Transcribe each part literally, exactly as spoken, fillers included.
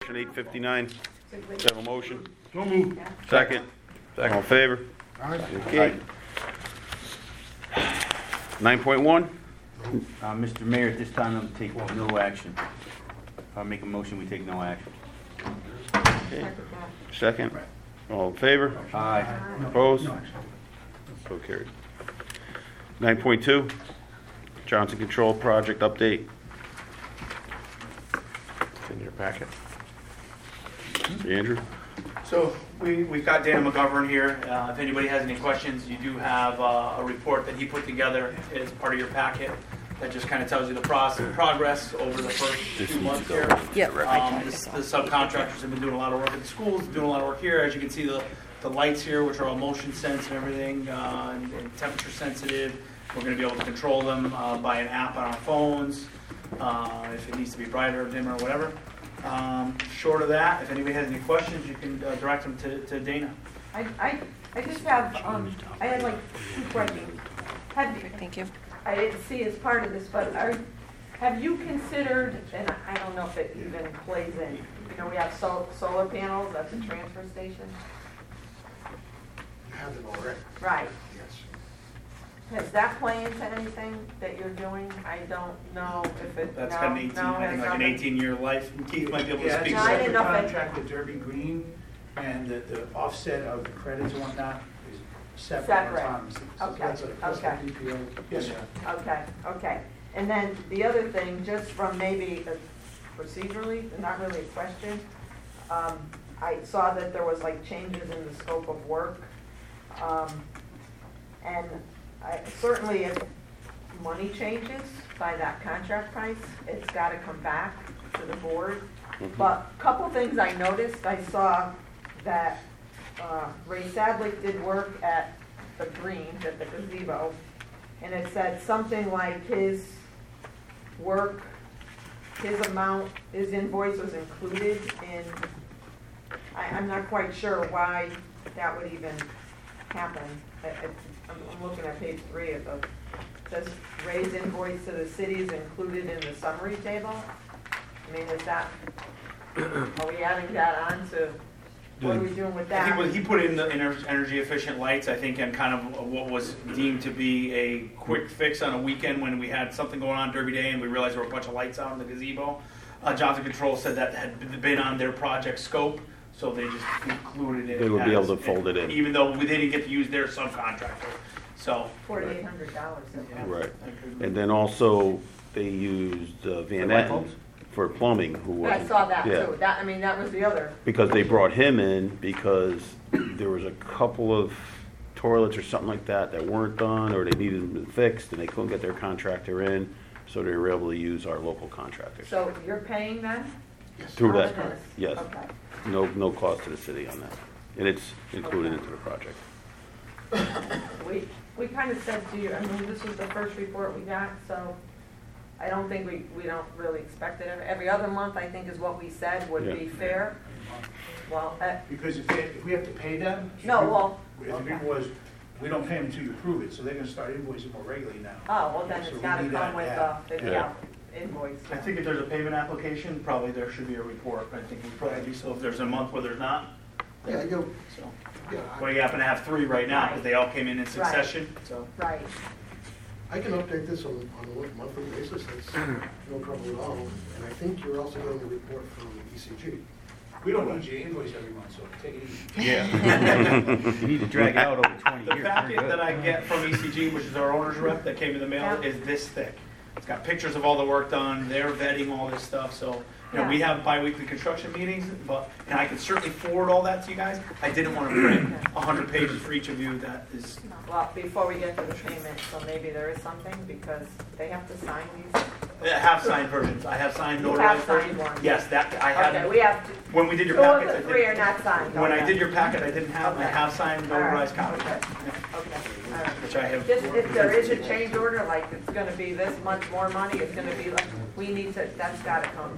motion, eight fifty-nine. Have a motion? So moved. Second. All in favor? Okay. Nine point one? Uh, Mister Mayor, at this time, I'll take no action. I'll make a motion, we take no action. Second. All in favor? Aye. Opposed? So carried. Nine point two, Johnson Control Project update. It's in your packet. Andrew? So we, we've got Dana McGovern here. Uh, if anybody has any questions, you do have uh, a report that he put together as part of your packet that just kind of tells you the process, progress over the first few months here. Yep. Um, this, the subcontractors have been doing a lot of work at the schools, doing a lot of work here. As you can see, the, the lights here, which are all motion sense and everything, uh, and, and temperature sensitive. We're going to be able to control them uh, by an app on our phones, uh, if it needs to be brighter or dimmer or whatever. Um, short of that, if anybody has any questions, you can uh, direct them to, to Dana. I, I, I just have, um, I had like two questions. Have you, Thank you. I didn't see as part of this, but are, have you considered, and I don't know if it even plays in, you know, we have sol- solar panels at the transfer station? Have them already. Right. Yes. Has that play into anything that you're doing? I don't know if it, no, That's got an eighteen, no, I has think like an nothing. eighteen-year life. And Keith might be able to Yeah, speak it's No, to I a that. didn't separate know if it- contract with Derby Green, and the, the offset of the credits and whatnot is separate Separate. autonomously. So Okay, that's a plus okay. the P P O. Yes, sir. Okay, okay. And then the other thing, just from maybe a procedurally, not really a question, um, I saw that there was like changes in the scope of work. Um, and I, certainly if money changes by that contract price, it's gotta come back to the board. But a couple things I noticed, I saw that uh, Ray Sadlick did work at the Greens, at the gazebo, and it said something like his work, his amount, his invoice was included in, I, I'm not quite sure why that would even happen. I- I- I'm, I'm looking at page three of the, it says Ray's invoice to the city is included in the summary table. I mean, is that, are we adding that on to, what are we doing with I that? think what he put in the ener- energy efficient lights, I think, and kind of what was deemed to be a quick fix on a weekend when we had something going on Derby Day and we realized there were a bunch of lights out in the gazebo. Uh, Johnson Control said that had been on their project scope, so they just included it. They would be as- able to fold it in. Even though they didn't get to use their subcontractor, so. Forty-eight hundred dollars. Yeah. Right. And then also, they used uh, Van The light Etten bulbs? for plumbing, who was. I saw that yeah. too. That, I mean, that was the other. Because they brought him in because there was a couple of toilets or something like that that weren't done, or they needed them fixed, and they couldn't get their contractor in, so they were able to use our local contractors. So you're paying them? Through All that, of this? yes. Okay. No, no cost to the city on that. And it's included into the project. We, we kind of said to you, I mean, this was the first report we got, so I don't think we, we don't really expect it. Every other month, I think is what we said would be Yeah. fair. Well, uh, Because if they, if we have to pay them. No, well, The okay. agreement was, we don't pay them until you approve it, so they're gonna start invoicing more regularly now. oh, well, then So it's we gotta need come that, with yeah. the, the Yeah. yeah, invoice. I think if there's a payment application, probably there should be a report. I think we probably do, so if there's a month where there's not, Yeah, you, so. yeah, Well, you happen to have three right now, because they all came in in Right. succession, so. Right. I can update this on, on a monthly basis, that's no trouble at all. And I think you're also getting a report from E C G. We don't need you to invoice every month, so take it easy. Yeah. You need to drag it out over twenty The years. packet We're good. that I get from E C G, which is our owner's rep that came in the mail, Yeah. is this thick. It's got pictures of all the work done, they're vetting all this stuff, so, you know, we Yeah. have bi-weekly construction meetings, but, and I can certainly forward all that to you guys. I didn't want to print a hundred pages for each of you, that is, Well, before we get to the payment, so maybe there is something, because they have to sign these. I have signed versions, I have signed You have notarized signed versions. one. Yes, that, I Okay, have, we have to, when we did your two of packet, I the three are did, not signed. when I okay. did your packet, I didn't have, I Okay. have signed All right. notarized copies, Okay. yeah, Okay, all right. which I have. Just if there is a change order, like it's gonna be this much more money, it's gonna be like, we need to, that's gotta come.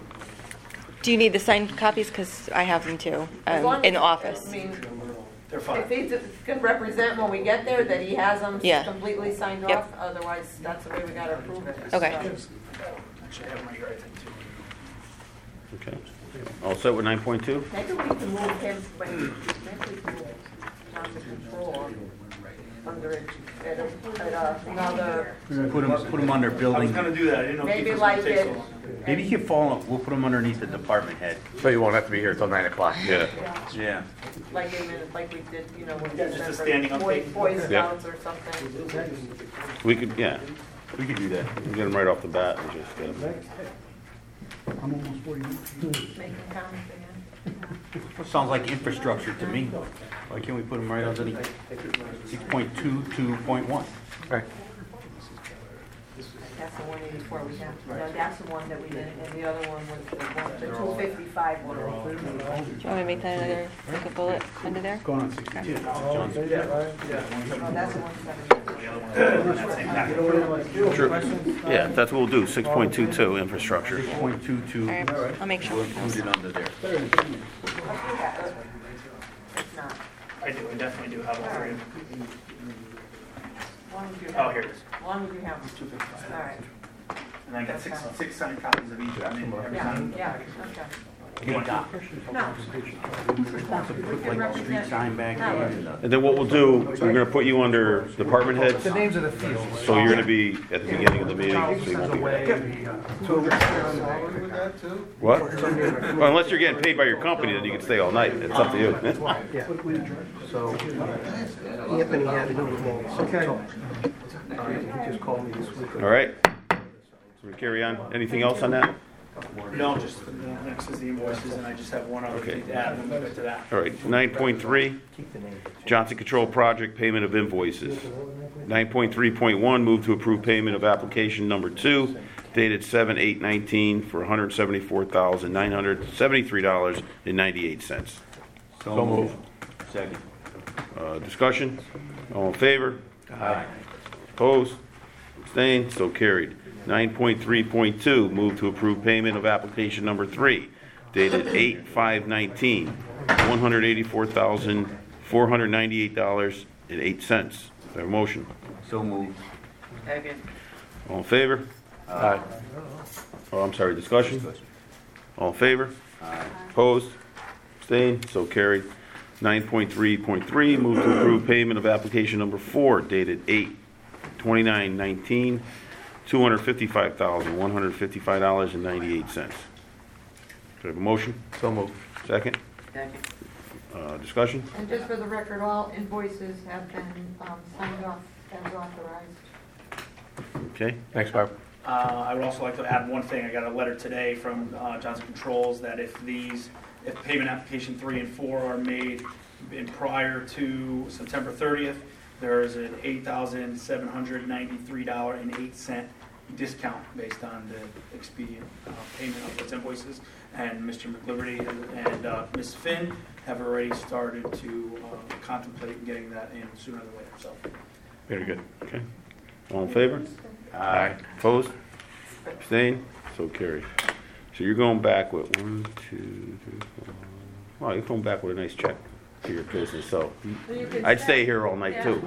Do you need the signed copies? Because I have them too, As um, long in the as- office. I mean, They're fine. if he can represent when we get there that he has them Yeah. completely signed Yep. off, otherwise that's the way we gotta approve it. Okay. So, Actually, I have them right here, I think, too. Okay. All set with nine point two? Maybe we can move him, wait, maybe we can move Johnson Control under, it- at a- at a- another, Put him, put him under I was building. gonna do that, I didn't know. maybe Keith was like gonna take so it. long. Maybe he can fall, we'll put him underneath the department head. So you won't have to be here till nine o'clock. Yeah. Yeah. Like in, a- like we did, you know, when we Yeah, did just a for standing Boy update. Boy Yeah. Scouts or something. We could, yeah, We could do that. we can get them right off the bat and just get them. Making comments again. Well, sounds like infrastructure to me. Why can't we put them right underneath six point two, two point one? Right. That's the one eighty-four we have, no, that's the one that we did, and the other one was the one, the two fifty-five one. Do you want me to make that another, like a bullet under there? Going on sixty-two. Oh, that's the one seventy. True. Yeah, that's what we'll do, six point two two infrastructure. six point two two. All right, I'll make sure. We'll include it under there. It's not. I do, I definitely do have all three. As long as you Oh, have, here it is. as long as you have, Two fifty-five. all right, And I got six, six signed copies of each, I mean, every yeah, sign. yeah, okay. You want to No. put like a street sign back there? and, uh, And then what we'll do, we're gonna put you under department heads, The names of the fields. so you're gonna be at the beginning of the meeting, so you won't be. What? Well, unless you're getting paid by your company, then you can stay all night, it's up to you. Yeah. So Anthony had to do with me. Okay. Uh, he just called me this week. All right? So we carry on, anything else on that? No, just, uh, next is the invoices, and I just have one other Okay. thing to add, when we get to that. All right, nine point three, Johnson Control Project Payment of Invoices. nine point three point one, move to approve payment of application number two dated seven eight nineteen for one hundred seventy-four thousand nine hundred seventy-three dollars and ninety-eight cents. So moved. Second. Uh, discussion? All in favor? Aye. Opposed? Abstained? So carried. nine point three point two, move to approve payment of application number three dated eight five nineteen, one hundred eighty-four thousand four hundred ninety-eight dollars and eight cents. Is there a motion? So moved. Second. All in favor? Aye. Oh, I'm sorry, discussion? All in favor? Aye. Opposed? Abstained? So carried. nine point three point three, move to approve payment of application number four dated eight twenty-nine nineteen, two hundred fifty-five thousand one hundred fifty-five dollars and ninety-eight cents. Do I have a motion? So moved. Second? Second. Uh, discussion? And just for the record, all invoices have been um, signed off as authorized. Okay. Thanks, Barb. Uh, I would also like to add one thing. I got a letter today from uh, Johnson Controls that if these, if payment application three and four are made in prior to September thirtieth, there is an eight thousand seven hundred ninety-three dollars and eight cent discount based on the expedient uh, payment of those invoices. And Mister McLiberty and uh, Miz Finn have already started to uh, contemplate getting that in sooner than later. So. Very good. Okay. All in favor? Aye. Opposed? Abstained? So carried. So you're going back with one, two, three, four. Wow, you're going back with a nice check for your business, so I'd stay here all night too.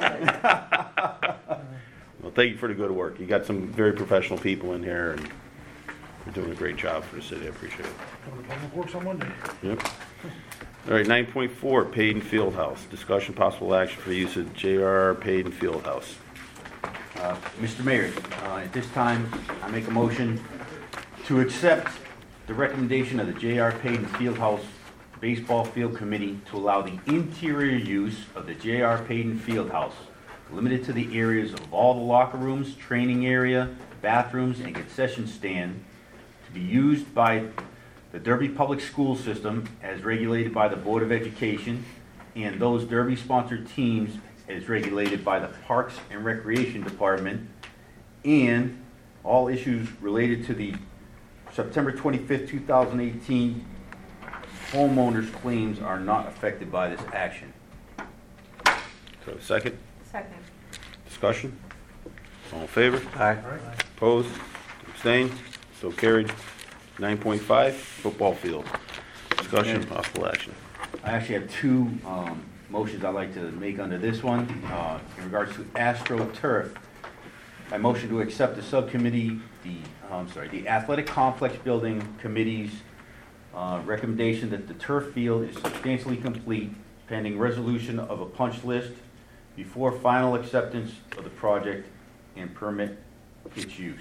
Well, thank you for the good work. You got some very professional people in here and you're doing a great job for the city. I appreciate it. Works on Monday. Yep. All right, nine point four, Paid and Field House. Discussion possible action for the use of J R Paid and Field House. Uh, Mister Mayor, uh, at this time, I make a motion to accept the recommendation of the J R Payton Fieldhouse Baseball Field Committee to allow the interior use of the J R Payton Fieldhouse, limited to the areas of all the locker rooms, training area, bathrooms, and concession stand, to be used by the Derby Public School System as regulated by the Board of Education, and those Derby-sponsored teams as regulated by the Parks and Recreation Department, and all issues related to the September twenty-fifth, two thousand eighteen homeowners' claims are not affected by this action. So second, Second. discussion? All in favor? Aye. Opposed? Abstained? So carried. nine point five, football field. Discussion, possible action. I actually have two um, motions I'd like to make under this one. Uh, in regards to AstroTurf, I motion to accept the subcommittee, the, oh, I'm sorry, the Athletic Complex Building Committee's Uh, Recommendation that the turf field is substantially complete pending resolution of a punch list before final acceptance of the project and permit its use.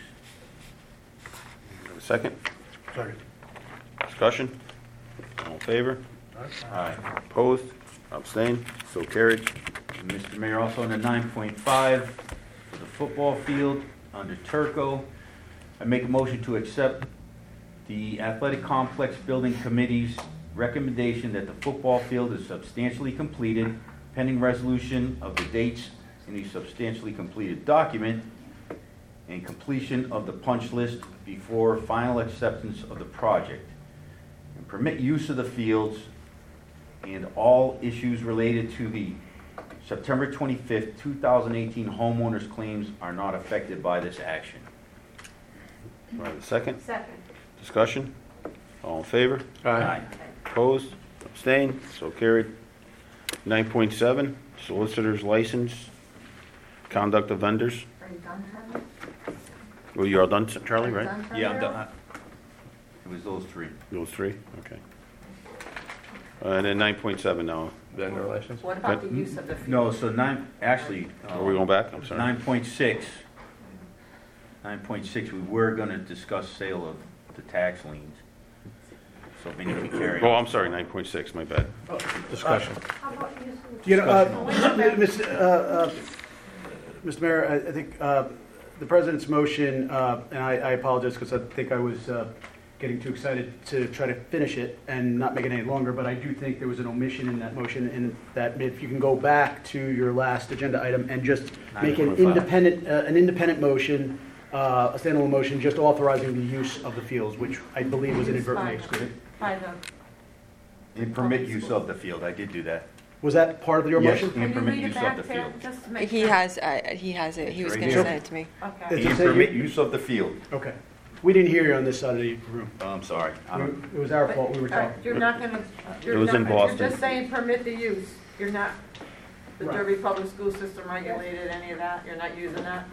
Have a second? Second. Discussion? All in favor? Aye. Opposed? Abstained? So carried. Mister Mayor, also under nine point five, for the football field, under Turco, I make a motion to accept the athletic complex building committee's recommendation that the football field is substantially completed, pending resolution of the dates in the substantially completed document, and completion of the punch list before final acceptance of the project, and permit use of the fields and all issues related to the September twenty-fifth, two thousand eighteen homeowners' claims are not affected by this action. Do I have a second? Second. Discussion? All in favor? Aye. Opposed? Abstained? So carried. nine point seven, solicitor's license, conduct of vendors. Are you done, Charlie? Well, you all done, Charlie, Are you right? done, Yeah, I'm Charlie? done. It was those three. Those three? Okay. Uh, And then nine point seven now. Vendor relations? What about the use of the field? No, so nine, actually. Are we going back? I'm sorry. Nine point six. Nine point six, we were gonna discuss sale of the tax liens. So if any can carry. Oh, I'm sorry, nine point six, my bad. Discussion. You know, uh, Mister uh, uh, Mister Mayor, I I think uh, the president's motion, uh, and I I apologize because I think I was uh, getting too excited to try to finish it and not make it any longer, but I do think there was an omission in that motion, and that if you can go back to your last agenda item and just make an nine point five. independent, uh, an independent motion, uh, a standalone motion, just authorizing the use of the fields, which I believe was inadvertently excluded. By the, And permit use of the field, I did do that. Was that part of your Yes, motion? and can you permit read it use of back, the Tim, field. just to make He sure? has, uh, he has it. He was It's going right to here. send it to me. Okay. Does it And say permit you- use of the field. Okay. We didn't hear you on this side of the room. Oh, I'm sorry. I'm- It was our fault, we were Uh, talking. You're not gonna, you're It was not, in you're Boston. just saying permit the use. You're not, the Right. Derby Public School System regulated any of that? You're not using that?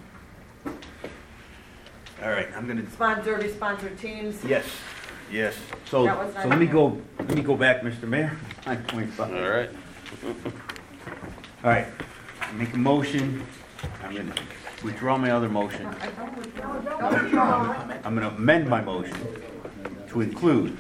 All right, I'm gonna, Spon, Derby sponsored teams? yes, yes. So, That was so not let me here. go, let me go back, Mister Mayor. Nine point five. All right. All right, make a motion. I'm gonna withdraw my other motion. I don't withdraw. Don't withdraw. I'm going to amend my motion to include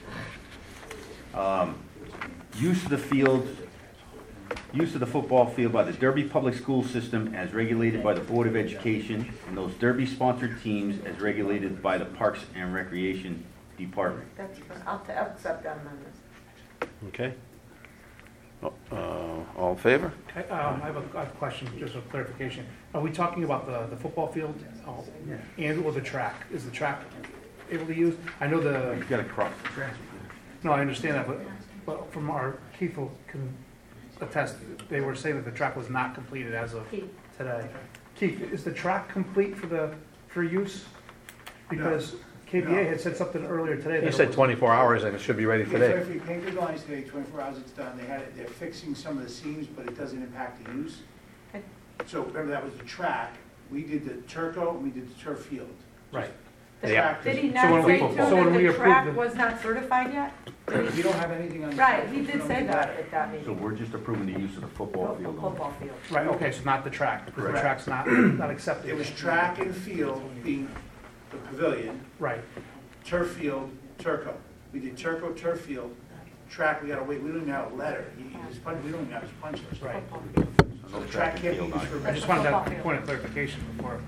um, use of the field, use of the football field by the Derby Public School System as regulated by the Board of Education, and those Derby-sponsored teams as regulated by the Parks and Recreation Department. That's, I'll t- I'll accept that amendment. Okay. Oh, uh, All in favor? Okay, um, I have a I have a question, just a clarification. Are we talking about the, the football field oh, and or the track? Is the track able to use? I know the, You've got to cross the track. no, I understand that, but, but from our, Keith will can attest, they were saying that the track was not completed as of Keith. today. Keith, is the track complete for the, for use? Because K P A had said something earlier today. that He it said was- twenty-four hours and it should be ready So today. if you painted the lines today, twenty-four hours it's done, they had, it- they're fixing some of the seams, but it doesn't impact the use. Okay. So remember, that was the track, we did the Turco, and we did the turf field. Right. The Yeah. track Did he is- So when not we- say to so when him we that the approved track the- was not certified yet? We don't have anything on the. Right, he did We don't say do that at that So meeting. we're just approving the use of the football The field. only. football field. Right, okay, so not the track, because the Correct. track's not, not accepted. It was track and field being the pavilion, Right, turf field, Turco. We did Turco, turf field, track, we gotta wait, we don't even have a letter. He- his punch- We don't even have his punch list. right. So the track can't be field used on it. for. I just wanted that point of clarification before.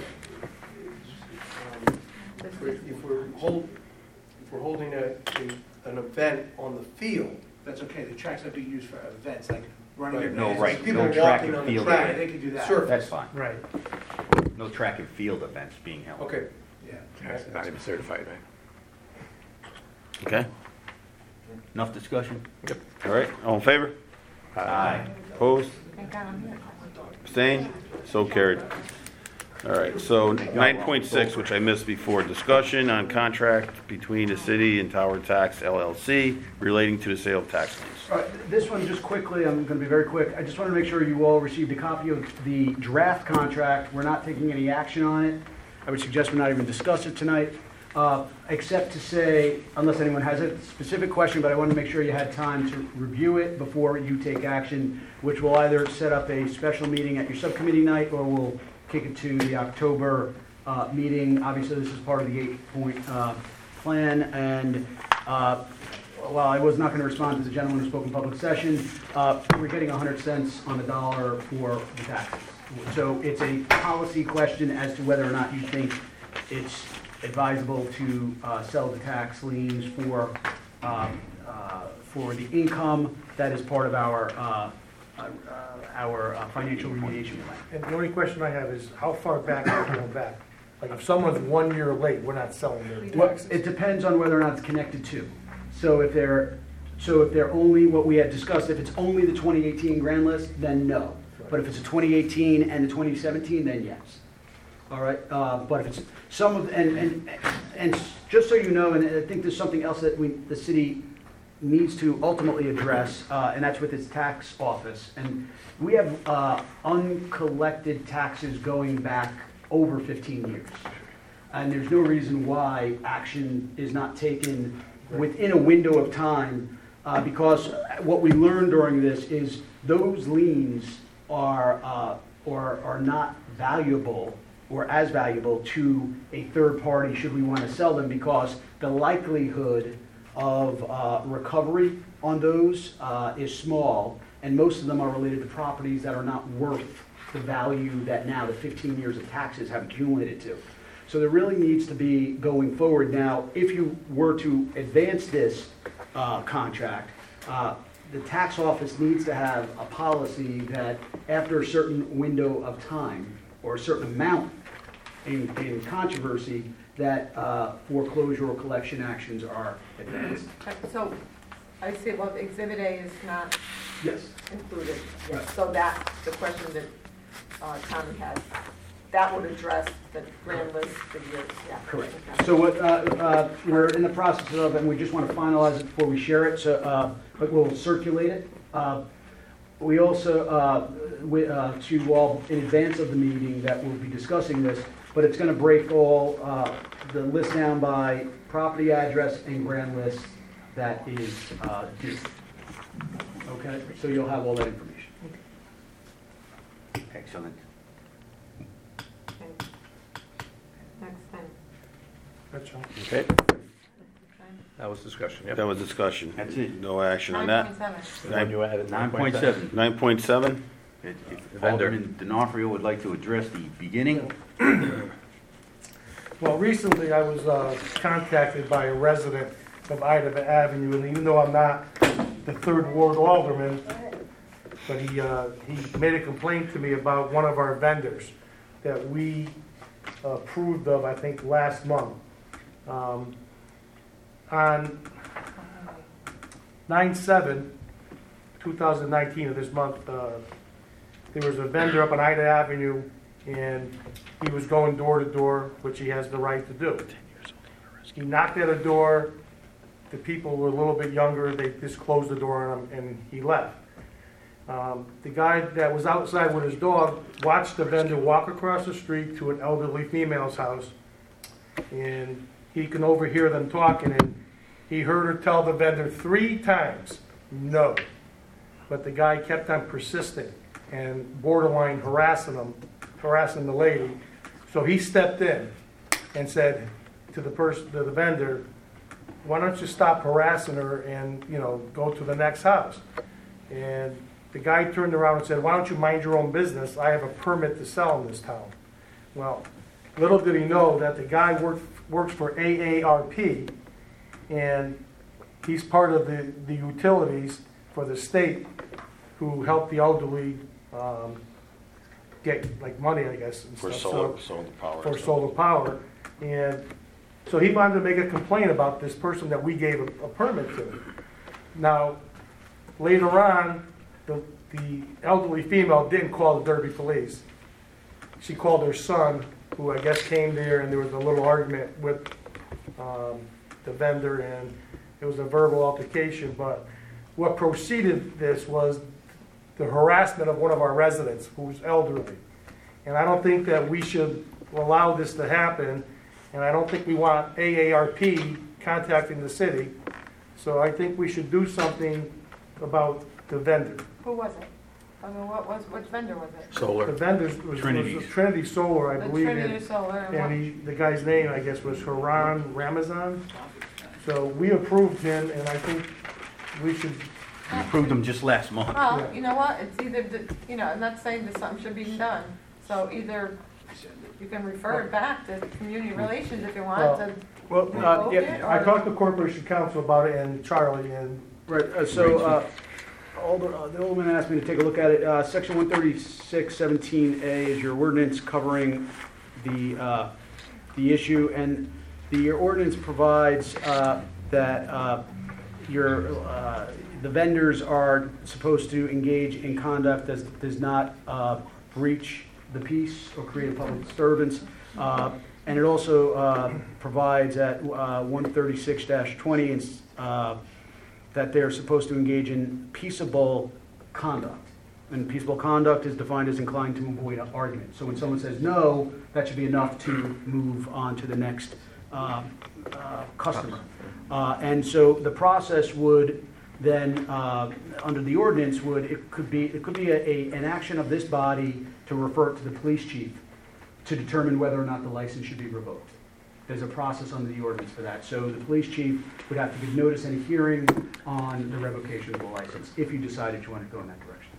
If we're, if we're hold, if we're holding a, a- an event on the field, That's okay, the track's not being used for events, like running. Right. No, events. right, people no track walking and on the field. Yeah, track. they can do that. surface. That's fine. Right. No track and field events being held. Okay. Yeah. It's not even certified, right? Okay. Enough discussion? All right. All in favor? Aye. Opposed? Thank God I'm here. Abstained? So carried. All right, so nine point six, which I missed before, discussion on contract between the city and Tower Tax L L C relating to the sale of tax liens. All right, this one, just quickly, I'm going to be very quick. I just want to make sure you all received a copy of the draft contract. We're not taking any action on it. I would suggest we not even discuss it tonight. uh, except to say, unless anyone has a specific question, but I want to make sure you had time to review it before you take action, which will either set up a special meeting at your subcommittee night, or we'll kick it to the October uh, meeting. Obviously, this is part of the eight-point uh, plan, and uh, while I was not going to respond to the gentleman who spoke in public session, uh, we're getting one hundred cents on the dollar for the taxes. So it's a policy question as to whether or not you think it's advisable to uh, sell the tax liens for um, uh, for the income that is part of our uh, uh, our uh, financial remediation plan. And the only question I have is, how far back are we going back? Like, if someone's one year late, we're not selling their Well, taxes. it depends on whether or not it's connected to. So if they're so if they're only what we had discussed, if it's only the twenty eighteen grand list, then no. But if it's a twenty eighteen and the twenty seventeen, then yes. All right, uh, but if it's some of, and, and, and just so you know, and I think there's something else that we, the city needs to ultimately address, uh, and that's with its tax office. And we have uh, uncollected taxes going back over fifteen years. And there's no reason why action is not taken within a window of time, uh, because what we learned during this is those liens are, uh, or are not valuable or as valuable to a third party should we want to sell them, because the likelihood of uh, recovery on those uh, is small, and most of them are related to properties that are not worth the value that now the fifteen years of taxes have accumulated to. So there really needs to be, going forward now, if you were to advance this uh, contract, uh, the tax office needs to have a policy that after a certain window of time, or a certain amount in, in controversy, that uh, foreclosure or collection actions are advanced. So, I see, well, Exhibit A is not Yes. included. Right. So that, the question that uh, Tommy had, that would address the grand list figures, yeah. Correct. Okay. So what, uh, uh, we're in the process of, and we just want to finalize it before we share it, so, uh, but we'll circulate it. Uh, We also, uh, we, uh, to you all, in advance of the meeting, that we'll be discussing this, but it's going to break all uh, the list down by property address and grand list that is uh, due. Okay, so you'll have all that information. Excellent. Okay. Next thing. That's all. Okay, Okay. that was discussion, yep. That was discussion. That's it. No action on Nine that. point seven. Then you added Nine point seven. Nine point seven? If Vendor. Alderman D'Onofrio would like to address the beginning. Well, recently I was uh, contacted by a resident of Ida Avenue, and even though I'm not the third ward alderman, but he, uh, he made a complaint to me about one of our vendors that we approved of, I think, last month. Um, on nine seven, two thousand nineteen of this month, uh, there was a vendor up on Ida Avenue, and he was going door to door, which he has the right to do. He knocked at a door, the people were a little bit younger, they just closed the door on him, and he left. Um, the guy that was outside with his dog watched the vendor walk across the street to an elderly female's house, and he can overhear them talking, and he heard her tell the vendor three times, no. But the guy kept on persisting and borderline harassing him, harassing the lady. So he stepped in and said to the person, to the vendor, why don't you stop harassing her and, you know, go to the next house? And the guy turned around and said, why don't you mind your own business? I have a permit to sell in this town. Well, little did he know that the guy worked, works for A A R P, and he's part of the, the utilities for the state who help the elderly um, get like money, I guess, and For stuff. solar, So- solar power. for solar power. And so he wanted to make a complaint about this person that we gave a, a permit to. Now, later on, the, the elderly female didn't call the Derby police. She called her son, who I guess came there, and there was a little argument with um, the vendor, and it was a verbal altercation. But what preceded this was the harassment of one of our residents who's elderly. And I don't think that we should allow this to happen. and I don't think we want A A R P contacting the city. So I think we should do something about the vendor. Who was it? I mean, what was, which vendor was it? The Solar. vendor was, was Trinity's. Trinity Solar, I The believe. Trinity and- Solar and And what? he, the guy's name, I guess, was Haran Ramazan. So we approved him, and I think we should, We approved them just last month. Well, Yeah. you know what, it's either, the- you know, I'm not saying that something should be done. So either you can refer it back to community relations if you want to. Well, uh, yeah, I talked to Corporation Council about it, and Charlie, and right, uh, so, uh, Alder- uh, the Alderman asked me to take a look at it. Uh, Section one thirty-six seventeen A is your ordinance covering the, uh, the issue, and the ordinance provides uh, that uh, your, uh, the vendors are supposed to engage in conduct that does not uh, breach the peace or create a public disturbance. Uh, And it also uh, provides at uh, one thirty-six twenty uh, that they're supposed to engage in peaceable conduct. And peaceable conduct is defined as inclined to avoid an argument. So when someone says no, that should be enough to move on to the next um, uh, customer. Uh, And so the process would then, uh, under the ordinance, would, it could be, it could be a- a- an action of this body to refer it to the police chief to determine whether or not the license should be revoked. There's a process under the ordinance for that. So the police chief would have to give notice and a hearing on the revocation of the license, if you decided you want to go in that direction.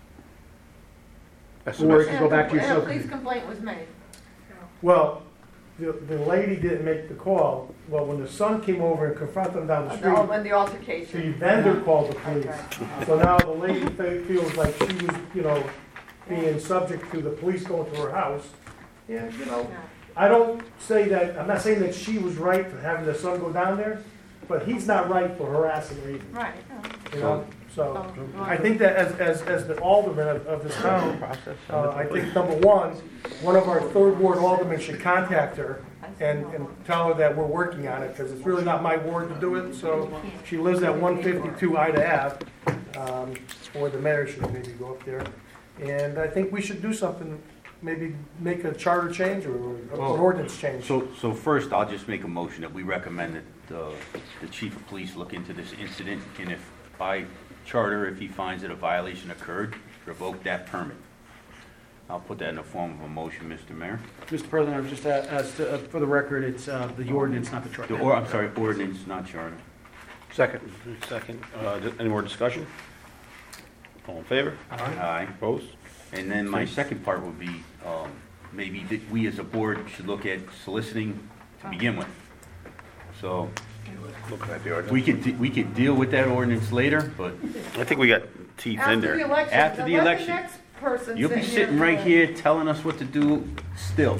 That's Or the it could go back to your And a subcommittee. police complaint was made. well, the, the lady didn't make the call. Well, when the son came over and confronted them down the Oh, street, when the the altercation. vendor called the police. Okay. So now the lady fe- feels like she was, you know, being subject to the police going to her house. And, you know, Yeah. I don't say that, I'm not saying that she was right for having the son go down there, but he's not right for harassing her either, Right. yeah. you know? So, So, I think that as, as, as the alderman of, of this town, process. uh, I think number one, one of our third ward aldermen should contact her and, and tell her that we're working on it, because it's really not my ward to do it, so she lives at one fifty-two Ida Ave, um, or the mayor should maybe go up there. And I think we should do something, maybe make a charter change or an Well, ordinance change. So, so first, I'll just make a motion that we recommend that uh, the chief of police look into this incident, and if by charter, if he finds that a violation occurred, revoke that permit. I'll put that in the form of a motion, Mister Mayor. Mister President, I was just, a- as to, uh, for the record, it's uh, the ordinance, not the charter. The- Or, I'm sorry, ordinance, not charter. Second. Second, uh, any more discussion? All in favor? Aye. Opposed? And then my second part would be, um, maybe that we as a board should look at soliciting to begin with. So, Looking at the ordinance. we could, de- we could deal with that ordinance later, but I think we got teeth in After the there. election. After the let election. next person you'll be sit sitting for right the- here telling us what to do still.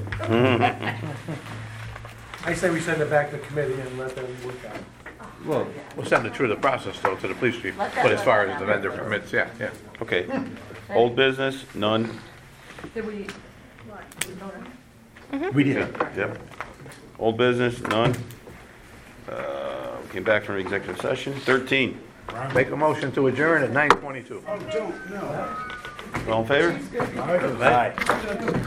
I say we send it back to committee and let them work on it. Well, We'll send it through the process, though, to the police chief. Let that- But as far let as the that vendor happen. permits, yeah, yeah. Okay, old business, none. Did we? we did. Yep. Old business, none. Uh, Came back from executive session. thirteen, Make a motion to adjourn at nine twenty-two. all in favor? Aye.